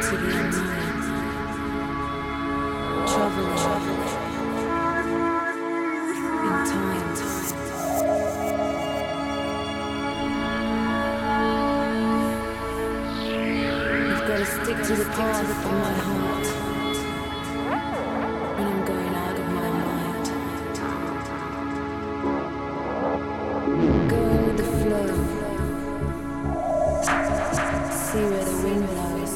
into the unknown, traveling in time. You've got to stick to the path of my heart when I'm going out of my mind. Go with the flow. See where the wind blows.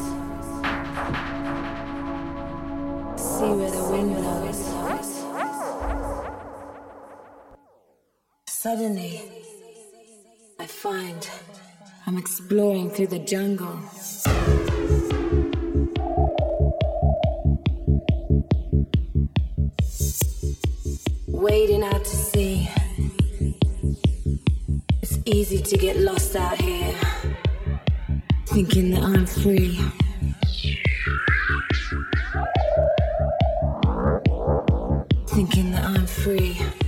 See where the wind blows. Suddenly, I find I'm exploring through the jungle. Wading out to sea. It's easy to get lost out here, thinking that I'm free. Thinking that I'm free.